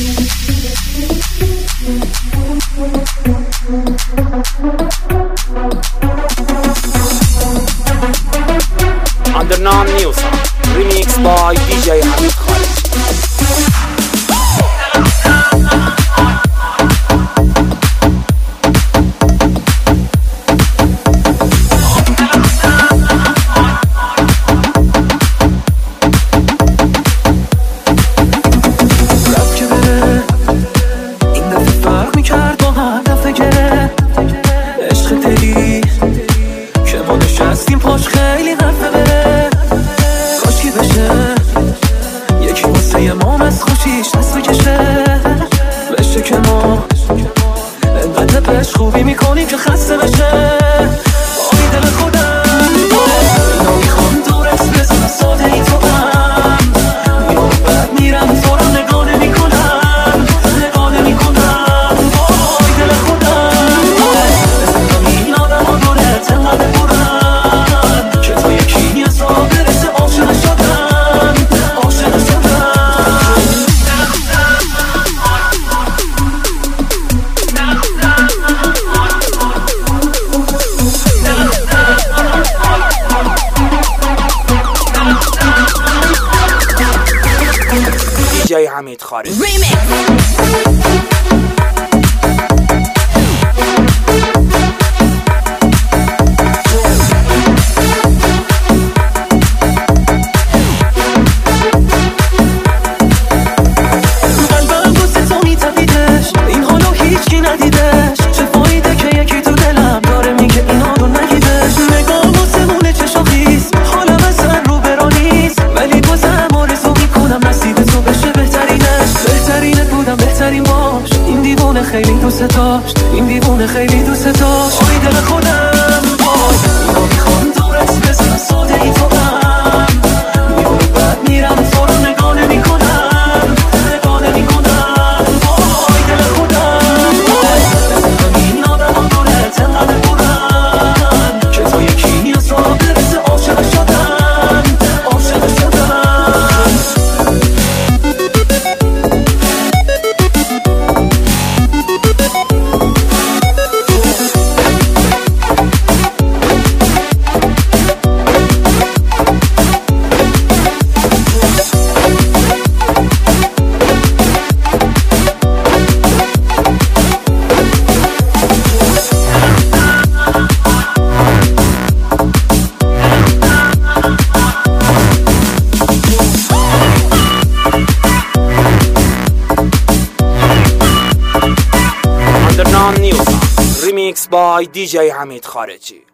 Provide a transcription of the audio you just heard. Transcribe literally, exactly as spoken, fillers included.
Underground Music Remix by دی جی حمید خارجی. خوبی میکنیم که خسته بشه آبی دل خودم اینا میخوام دورت بزن ساده ای تو هم میام بعد میرم زورم نگاه نمی کنم نگاه نمی کنم آبی دل خودم بزن این آدم ها دورت انقدر برن که تا یکی یه سا برسه عاشق شدن عاشق شدن. دی جی حمید خارجی. قلبم دوست تو میتپیدش این حالو هیچکی ندیدش چه فایده که یکی تو دلم داره میگه اینا رو نگیدش نگاه واسمونه چشا خیز حالم اصلا رو برا نیست ولی بازم آرزو میکنم نصیب تو بشه بهترینش بهترینت بودم بهترین باش این دیوونه خیلی دوست داشت این دیوونه خیلی دوست داشت آی دل خودم باش اینا میخوان دورت بزن ساده ای تو هم میبونم بعد میرم تو رو نگاه نمی کنم نگاه نمی کنم آی دل خودم بزن این آدم ها دورت انقدر برن که تا یکی یه سا برسه عاشق شدن عاشق شدن. Underground Music Remix by دی جی حمید خارجی.